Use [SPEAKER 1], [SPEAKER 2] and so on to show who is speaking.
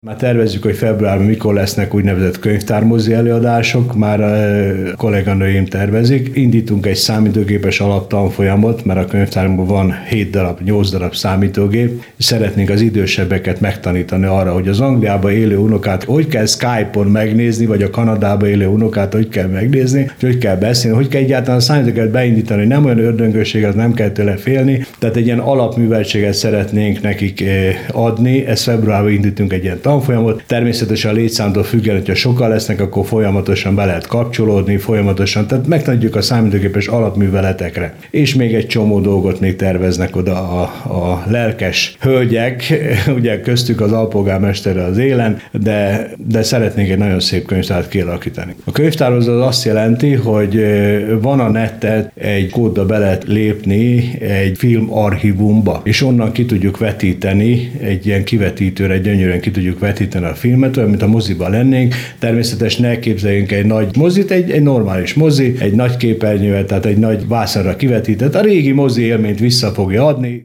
[SPEAKER 1] Már tervezzük, hogy februárban mikor lesznek úgynevezett könyvtármozi előadások, már a kolléganőim tervezik. Indítunk egy számítógépes alaptanfolyamot, mert a könyvtárunkban van 8 darab számítógép, és szeretnénk az idősebbeket megtanítani arra, hogy az Angliába élő unokát hogy kell Skype-on megnézni, vagy a Kanadába élő unokát hogy kell megnézni, hogy kell beszélni, hogy kell egyáltalán a számítógépet beindítani, nem olyan ördöngösség, az nem kell tőle félni. Tehát egy ilyen alapműveltséget szeretnénk nekik adni, ezt februárban indítunk egy ilyen tanfolyamot. Természetesen a létszámtól függően, hogyha sokan lesznek, akkor folyamatosan be lehet kapcsolódni, folyamatosan, tehát megtanítjuk a számítógépes alapműveletekre. És még egy csomó dolgot még terveznek oda a lelkes hölgyek, ugye köztük az alpolgármester az élen, de szeretnénk egy nagyon szép könyvtárat kialakítani. A könyvtárhoz az azt jelenti, hogy van a neten egy kódba be lehet lépni egy filmarchívumba, és onnan ki tudjuk vetíteni, egy ilyen kivetítőre gyönyörűen ki tudjuk vetíteni a filmet, olyan, mint a moziban lennénk. Természetesen ne képzeljünk egy nagy mozit, egy normális mozi, egy nagy képernyővel, tehát egy nagy vászonra kivetített. A régi mozi élményt vissza fogja adni.